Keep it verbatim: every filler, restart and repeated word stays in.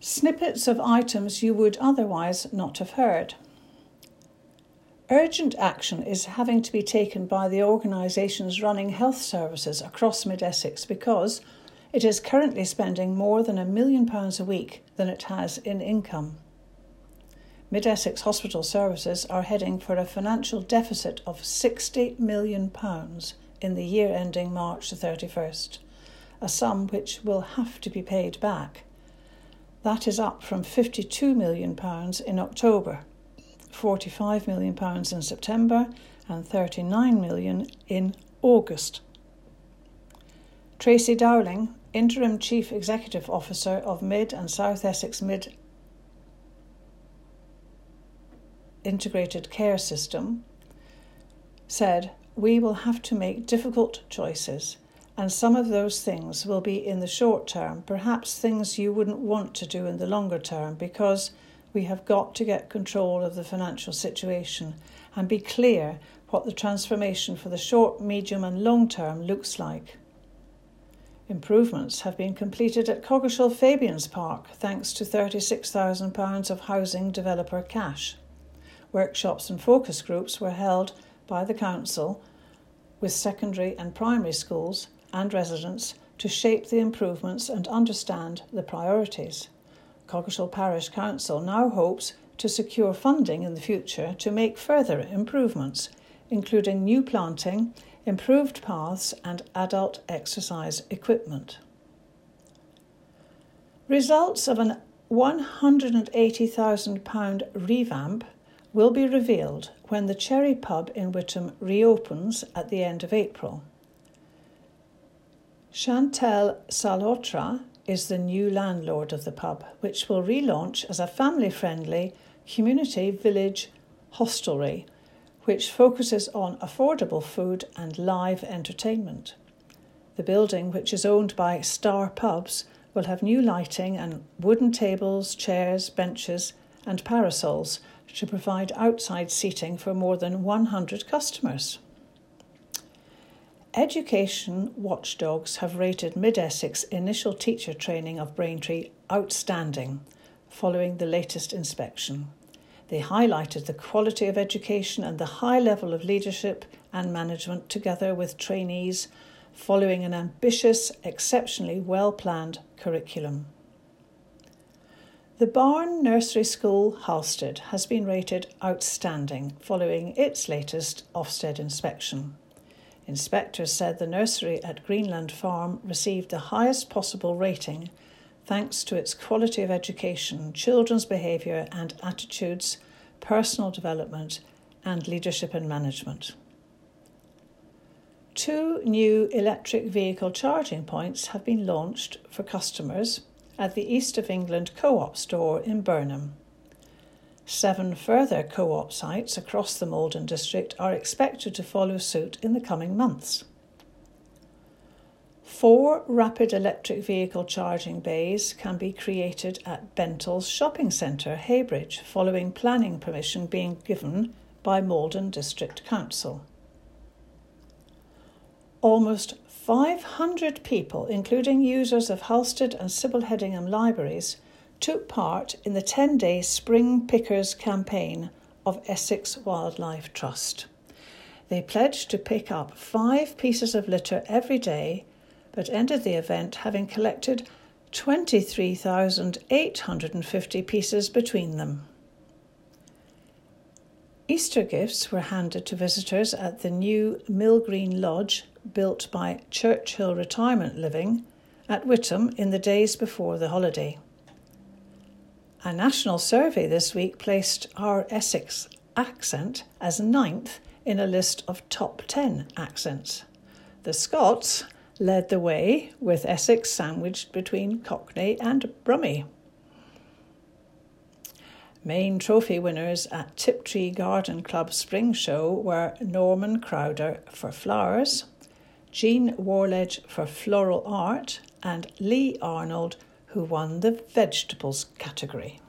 Snippets of items you would otherwise not have heard. Urgent action is having to be taken by the organisations running health services across Mid-Essex because it is currently spending more than a million pounds a week than it has in income. Mid-Essex Hospital Services are heading for a financial deficit of sixty million pounds in the year ending March the thirty-first, a sum which will have to be paid back. That is up from fifty-two million pounds in October, forty-five million pounds in September and thirty-nine million pounds in August. Tracy Dowling, Interim Chief Executive Officer of Mid and South Essex Mid Integrated Care System, said, "We will have to make difficult choices, and some of those things will be in the short term, perhaps things you wouldn't want to do in the longer term, because we have got to get control of the financial situation and be clear what the transformation for the short, medium and long term looks like." Improvements have been completed at Coggeshall Fabians Park thanks to thirty-six thousand pounds of housing developer cash. Workshops and focus groups were held by the council with secondary and primary schools and residents to shape the improvements and understand the priorities. Coggeshall Parish Council now hopes to secure funding in the future to make further improvements, including new planting, improved paths and adult exercise equipment. Results of an one hundred eighty thousand pounds revamp will be revealed when the Cherry Pub in Witham reopens at the end of April. Chantel Salotra is the new landlord of the pub, which will relaunch as a family-friendly community village hostelry, which focuses on affordable food and live entertainment. The building, which is owned by Star Pubs, will have new lighting and wooden tables, chairs, benches and parasols to provide outside seating for more than one hundred customers. Education watchdogs have rated Mid-Essex initial teacher training of Braintree outstanding following the latest inspection. They highlighted the quality of education and the high level of leadership and management together with trainees following an ambitious, exceptionally well-planned curriculum. The Barn Nursery School, Halstead, has been rated outstanding following its latest Ofsted inspection. Inspectors said the nursery at Greenland Farm received the highest possible rating thanks to its quality of education, children's behaviour and attitudes, personal development and leadership and management. Two new electric vehicle charging points have been launched for customers at the East of England Co-op store in Burnham. Seven further co-op sites across the Maldon district are expected to follow suit in the coming months. Four rapid electric vehicle charging bays can be created at Bentall's Shopping Centre, Heybridge, following planning permission being given by Maldon District Council. Almost five hundred people, including users of Halstead and Sybil Headingham libraries, took part in the ten-day Spring Pickers campaign of Essex Wildlife Trust. They pledged to pick up five pieces of litter every day, but ended the event having collected twenty-three thousand eight hundred fifty pieces between them. Easter gifts were handed to visitors at the new Mill Green Lodge, built by Churchill Retirement Living, at Witham in the days before the holiday. A national survey this week placed our Essex accent as ninth in a list of top ten accents. The Scots led the way, with Essex sandwiched between Cockney and Brummie. Main trophy winners at Tiptree Garden Club Spring Show were Norman Crowder for flowers, Jean Warledge for floral art, and Lee Arnold, who won the vegetables category.